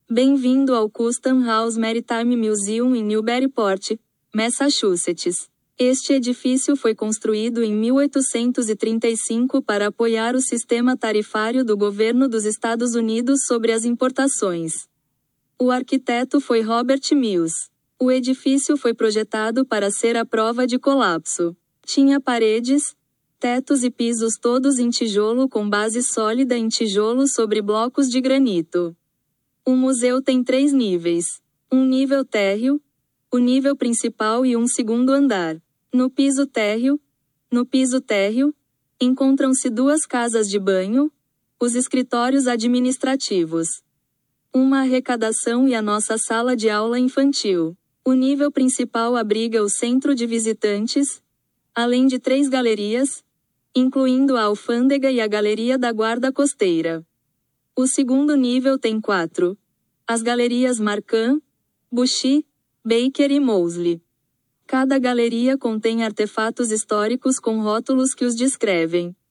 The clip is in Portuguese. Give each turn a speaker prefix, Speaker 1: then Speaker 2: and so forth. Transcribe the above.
Speaker 1: Bem-vindo ao Custom House Maritime Museum em Newburyport, Massachusetts. Este edifício foi construído em 1835 para apoiar o sistema tarifário do governo dos Estados Unidos sobre as importações. O arquiteto foi Robert Mills. O edifício foi projetado para ser à prova de colapso. Tinha paredes, tetos e pisos todos em tijolo com base sólida em tijolo sobre blocos de granito. O museu tem 3 níveis. Um nível térreo, o nível principal e um segundo andar. No piso térreo, encontram-se 2 casas de banho, os escritórios administrativos, uma arrecadação e a nossa sala de aula infantil. O nível principal abriga o centro de visitantes, além de 3 galerias, incluindo a alfândega e a galeria da guarda costeira. O segundo nível tem 4. As galerias Markham, Bushy, Baker e Moseley. Cada galeria contém artefatos históricos com rótulos que os descrevem.